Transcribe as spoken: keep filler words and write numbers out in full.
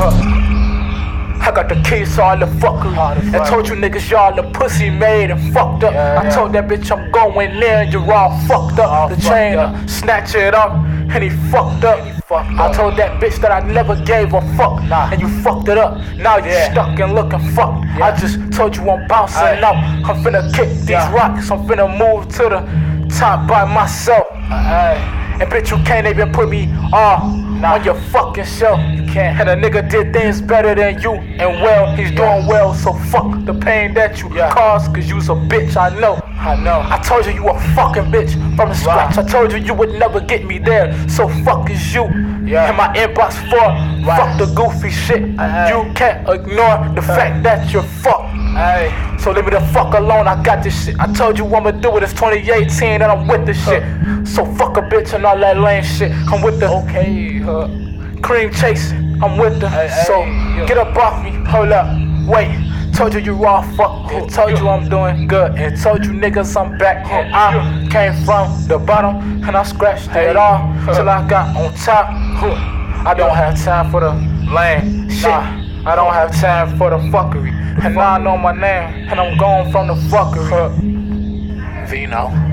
I got the keys to all the fuckery. I told you niggas y'all the pussy made and fucked up. Yeah, I yeah. told that bitch I'm going there and you're all fucked up. All the fucked chain, up. uh, snatch it up, and he fucked up. He fucked I up. told that bitch that I never gave a fuck, Nah. and you fucked it up. Now you Yeah. stuck and looking fucked. Yeah. I just told you I'm bouncing Aye. out. I'm finna kick these Yeah. rocks. I'm finna move to the top by myself. Ay, And bitch, you can't even put me on Nah. on your fucking show. you can't. And a nigga did things better than you, and well, he's doing well, so fuck the pain that you Yeah. caused, cause you's a bitch, I know. I know. I told you you a fucking bitch from the scratch. I told you you would never get me there, so fuck is you. Yeah. In my inbox for Right. fuck the goofy shit. Aye. You can't ignore the fact that you're fucked. Ay, So leave me the fuck alone, I got this shit. I told you I'ma do it, it's twenty eighteen and I'm with this shit. So fuck a bitch and all that lame shit. I'm with the okay, huh? cream chasing, I'm with the Hey, so hey, yeah. get up off me, hold up, wait. Told you you all fucked, and told you I'm doing good, and told you niggas I'm back, and I came from the bottom, and I scratched Hey, it off huh. till I got on top. I don't have time for the lame shit. Nah. I don't have time for the fuckery, and now I know my name, and I'm going from the fuckery. Vino.